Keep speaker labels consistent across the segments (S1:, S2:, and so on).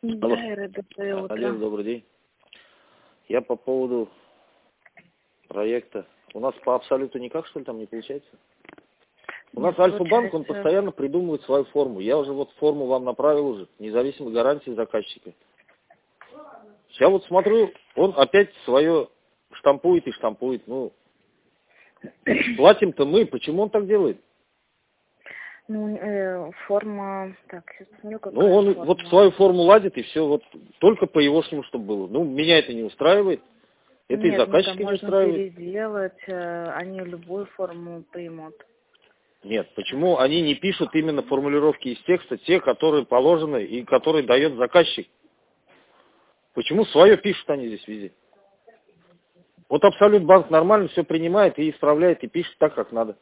S1: Алло.
S2: Да, Ира, доброе утро.
S1: Олег, добрый день. Я по поводу проекта. У нас по абсолюту никак, что ли, там не получается? У нас Альфа-банк, он постоянно придумывает свою форму. Я уже вот форму вам направил уже, независимой гарантии заказчика. Я вот смотрю, он опять свое штампует и штампует. Ну, платим-то мы, почему он так делает?
S2: Ну, форма... Так, сейчас посмотрю, какая
S1: Ну, он
S2: форма.
S1: вот свою форму ладит, и все, вот только по егошнему, чтобы было. Ну, меня это не устраивает, это и
S2: Нет, ну там
S1: заказчика не
S2: можно
S1: устраивает.
S2: переделать, они любую форму примут.
S1: Нет, почему они не пишут именно формулировки из текста, те, которые положены и которые дает заказчик? Почему свое пишут они здесь везде? Вот Абсолют банк нормально все принимает и исправляет, и пишет так, как надо.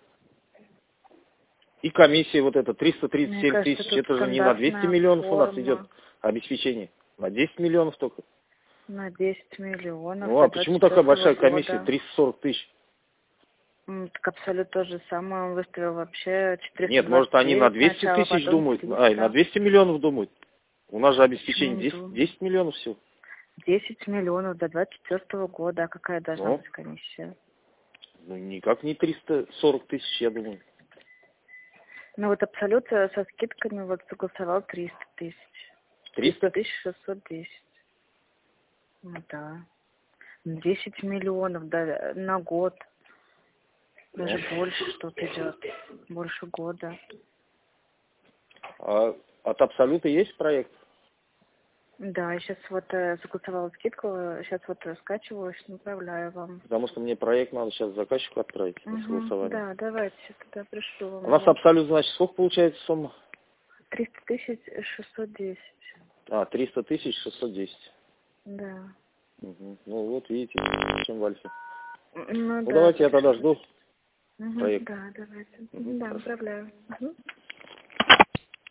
S1: И комиссия вот эта
S2: Мне
S1: 337
S2: кажется,
S1: тысяч,
S2: тут
S1: это же не на 200
S2: стандартная
S1: миллионов у нас идет
S2: форма
S1: обеспечение, на 10 миллионов только.
S2: на 10 миллионов
S1: Ну
S2: до
S1: а почему такая
S2: 24
S1: большая комиссия,
S2: года.
S1: 340 тысяч?
S2: Так Абсолют то же самое, он выставил вообще
S1: Нет, может они на
S2: 429
S1: 200
S2: сначала,
S1: тысяч
S2: потом
S1: думают, ай, на
S2: 300.
S1: 200 миллионов думают. У нас же
S2: Почему
S1: обеспечение
S2: не
S1: 10,
S2: думаю?
S1: 10 миллионов всего.
S2: 10 миллионов до 24 года. А какая должна
S1: Ну,
S2: быть комиссия?
S1: ну никак не 340 тысяч, я думаю.
S2: Ну вот Абсолют со скидками вот согласовал 300 тысяч. 300
S1: 300?
S2: тысяч 610. Ну да. 10 миллионов да, на год. Даже
S1: Ну,
S2: больше что-то идет. Больше года.
S1: а от Абсолюта есть проект?
S2: Да, я сейчас вот согласовала скидку, сейчас вот скачиваю, направляю вам.
S1: Потому что мне проект надо сейчас заказчику отправить на согласование.
S2: Да, давайте, тогда пришлю
S1: У
S2: вам
S1: нас
S2: его.
S1: Абсолют, значит, сколько получается сумма?
S2: 300 тысяч 610.
S1: А, 300 тысяч 610.
S2: Да.
S1: Угу. Ну вот, видите, чем в Альфе.
S2: Ну
S1: Ну
S2: да,
S1: давайте я тогда
S2: пришлю.
S1: жду проект.
S2: Да, давайте.
S1: Угу,
S2: Да,
S1: хорошо.
S2: направляю.